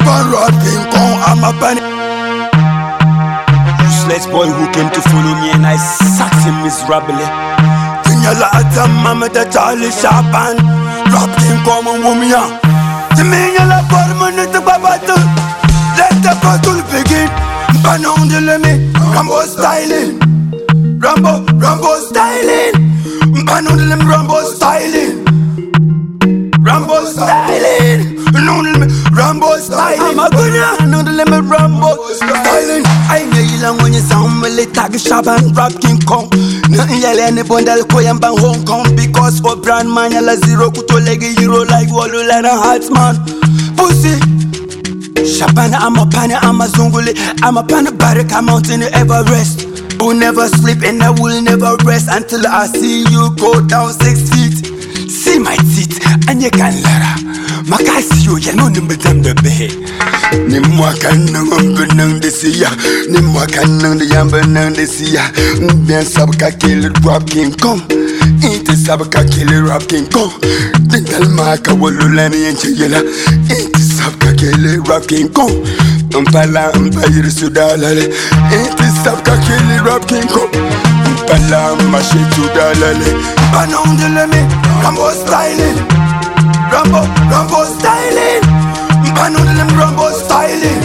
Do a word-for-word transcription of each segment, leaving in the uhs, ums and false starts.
pan rap King Kong, I'm a pan. Useless boy who came to follow me and I sacked him miserably. Tinyala atam mama da Charlie Chapan. Rap King Kong and woman ya. Tinyala permanent babatu. Let the battle begin. Pan on the limit, Rambo styling. Rambo, Rambo styling. Pan on the limit, Rambo styling. Rambo styling. No limit, Rambo styling. I'm a gunner, no the limit, Rambo styling. I know you long when you sound me like Tag Shaban, Rap King Kong. Nothing yell any bundle koyam bang Hong Kong. Because for brand man yalla zero kuto legi euro like Wallo Lana Hartman. Pussy Shaban, I'm a pan, I'm a zungule. I'm a pan barrack, I'm mountain Everest. Who never sleep and I will never rest until I see you go down six feet. See my teeth and you can lara. Makasi yo ya no nimbe dambe behe. Ni mwaka nang benang desiya. Ni mwaka nang de yamba nang desiya. Bien sabka kill Rap King Kong. Inte sabka kill Rap King Kong. Dental maka Wallo Lana yenchela. Inte sabka kill Rap King Kong. Mpala mbayir sudalale. Inte sabka kill Rap King Kong. Mpala mashi sudalale. Banon de leme, Rambo styling. Rambo, Rambo styling. Banon de leme, Rambo styling.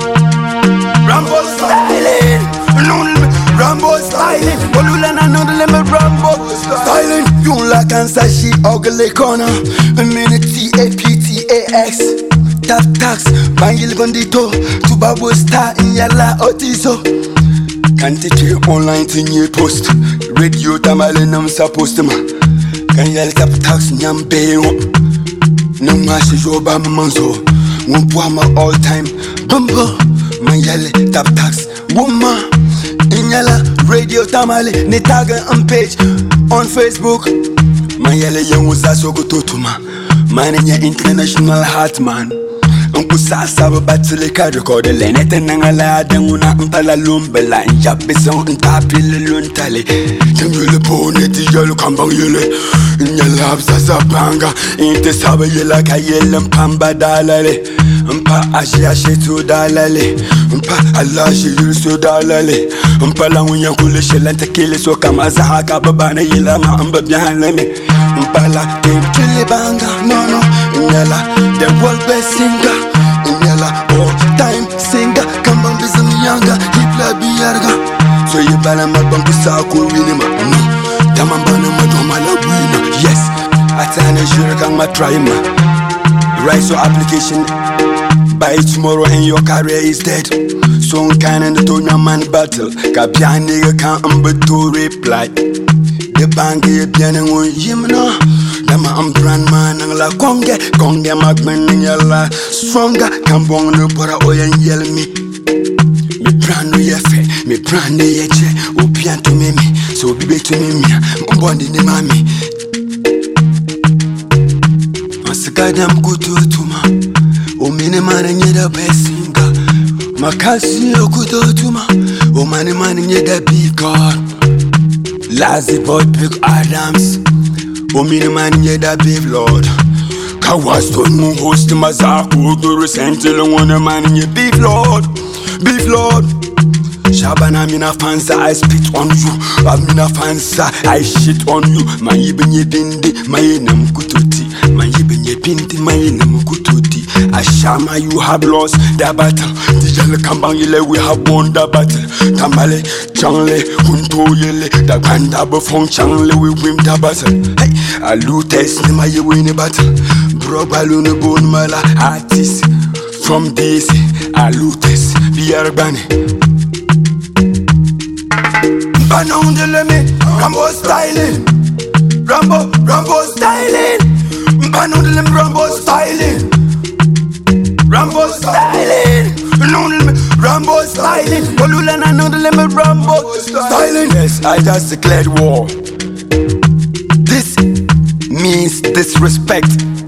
Rambo styling. No Rambo styling. Wallo Lana no the limit, Rambo styling. You like answer she ugly corner. A minute T A P T A X. Tap tax, bangil bandito. Tubabo star in yalla otiso. Can't take online to new post. Radio tamale nam supposed to ma. Can yell tap tax nyam beyo. No mashi joba manzo. One poama all time. Bumbo. Man yell tap tax. Woman. In yalla radio tamale. Ni tag on page on Facebook. Man yell young was a so go to ma. Man in your international heart man. Unku sasa babatile ka record le nete nangala denguna mpala lumbela njabe son ntapile luntale temule bone ti yelo kambang yele nyala sasa banga inte sabe yela ka yele mpamba dalale mpa ashia shetu dalale mpa Allah shi yurso dalale mpa la wunya kule shelante kile so kama zahaka babana yela ma amba byaname mpa la temule banga no no nyala the world best singer. Nyala all time singer. Come on, be some younger. Hip la biyarga. So you bala mabanku sa ko winima. No, tamambana madoma la wina. Yes, atana jure kang ma try ma. Write your application by tomorrow and your career is dead. So kind and the tonya man battle. Kabya nigga can't umbeto reply. The bank ye bien and one yimna. Dama am brand man and la konge. Konge magman in yalla. Stronger can bong no para oya yell me. Me brand no ye fe. Me brand no ye che. O pian to me me. So be to me me. Mbondi ni mami. Masikadam kutu tuma. O mini man and ye the best singer. Makasi o kutu tuma. O mani man and ye the big god. Lazy boy Big Adams. O mini man ye da big lord. Kawas don't move host mazaku. Do resentile one man ye big lord. Big lord. Shabana mina fansa I spit on you. Amina fansa I shit on you. Man yibenye dindi. Mayenam kututi. Man yibenye pinti. Mayenam kututi. Ashama you have lost the battle. Dijale kambang yele we have won the battle. Tamale changle hunto yele. Da ganda befong changle we win the battle. Hey, I lutes ni ma ye win the battle. Bro balloon bone mala artist. From this I lutes Pierre Bane. Banon de leme, Rambo styling. Rambo, Rambo styling. Banon de leme, Rambo styling. Rambo styling. No limit, Rambo styling. Wallo Lana no limit, Rambo styling. Yes, I just declared war. This means disrespect.